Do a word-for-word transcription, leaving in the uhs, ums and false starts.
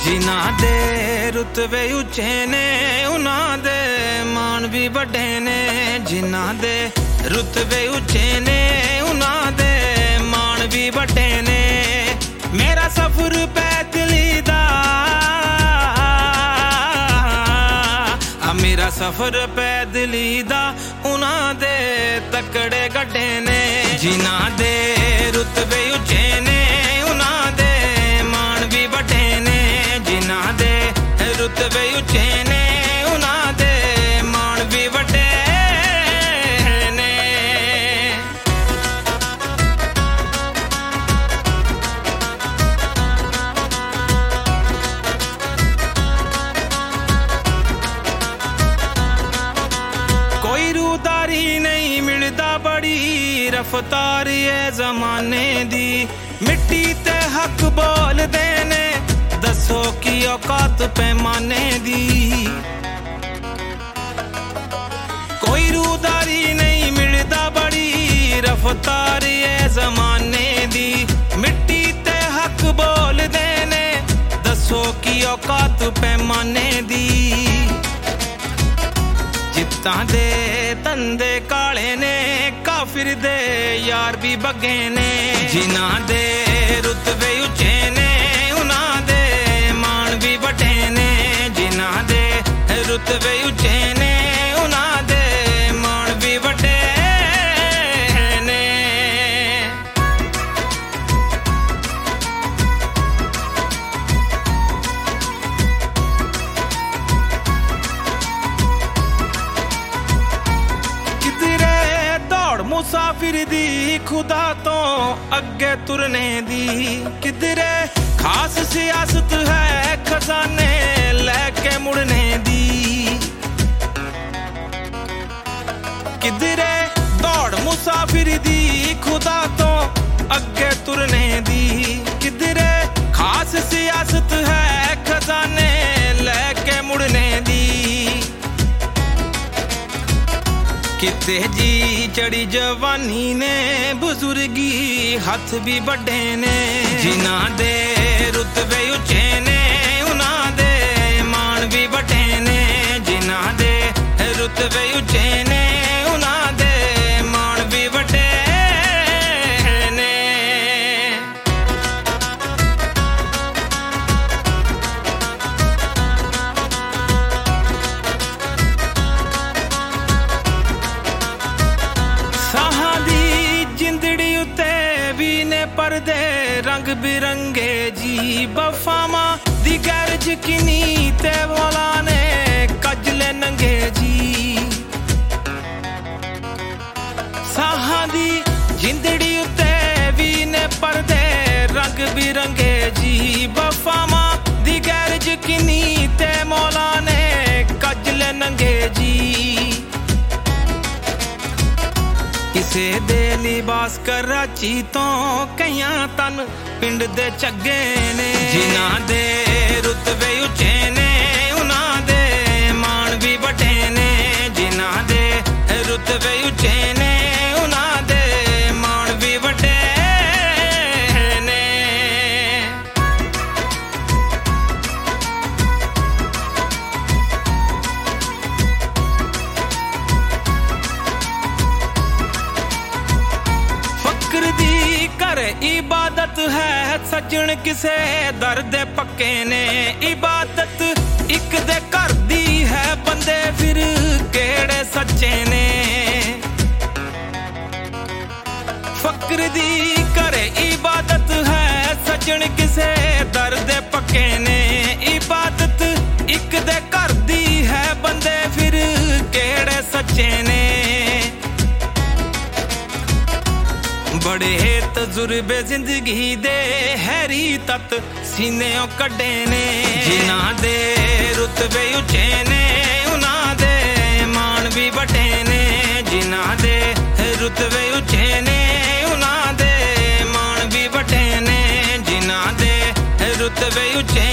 जिन्हां दे रुतबे उच्चे ने उन्हां दे मान भी वड्डे ने जिन्हां दे रुतबे उच्चे ने उन्हां दे मान भी वड्डे ने मेरा सफर पैदली दा मेरा सफर पैदली दा उन्हां दे तकड़े गड्डे ने जिन्हां दे रुतबे उच्चे ने उन्हां दे मान भी वड्डे ने जिन्हां दे रुतबे उच्चे ने उन्हां दे मान भी वड्डे ने कोई रूदारी नहीं मिलदा बड़ी रफ्तार ये जमाने दी मिट्टी ते हक बोल देने दसो की औकात पैमाने दी कोई रूदारी नहीं मिलदा बड़ी रफ्तार ये जमाने दी मिट्टी ते हक बोल देने दसो की औकात पैमाने दी जित्तां दे तंदे काले ने काफिर दे यार भी बगे ने जिन्हां दे रुतबे उच्चे ने उन्हां दे मान भी वड्डे ने जिन्हां दे रुतबे उच्चे ने उन्हां दे मान भी वड्डे ने मुसाफिर दी खुदा तो अगे तुरने दी किधरे खास सियासत है खजाने लेके मुड़ने दी किधरे दौड़ मुसाफिर दी खुदा तो अगे तुरने दी किधरे खास सियासत है खजाने लेके मुड़ने दी किते जी चढ़ी जवानी ने बुजुर्गी हाथ भी बड़े ने जिन्हां दे रुतबे उच्चे ने उन्हां दे मान भी वड्डे ने जिन्हां दे रुतबे उच्चे ने उन्हां दे मान भी वड्डे ने पर्दे रंग बिरंगे जी बफामा दी गैरज किनी ते वाला ने कजले नंगे जी साहां दी जिंदड़ी उते भी ने पर्दे रंग बिरंगे जी बफामा दी गैरज किनी ते मौला ने कजले नंगे जी किसे दे लिबास कराची तो कईयां तन पिंड दे चगे ने जिन्हां दे रुतबे उच्चे ने उन्हां दे मान भी वड्डे ने जिन्हां दे रुतबे उच्चे ने उन्हां दे मान भी वड्डे ने इबादत है सजन किसे दर्द पक्के ने इबादत एक दे घर दी है बंदे फिर केड़े सच्चे ने फक्र दी करे इबादत है सजन किसे दर्द पक्के ने इबादत एक दे घर दी है बंदे फिर केड़े सच्चे ने बड़े तजुर्बे जिंदगी दे हैरी तत सीनेओ कड्डे ने जिन्हां दे रुतबे उच्चे ने उन्हां दे मान भी वड्डे ने जिन्हां दे रुतबे उच्चे ने उन्हां दे मान भी वड्डे ने जिन्हां दे रुतबे उच्चे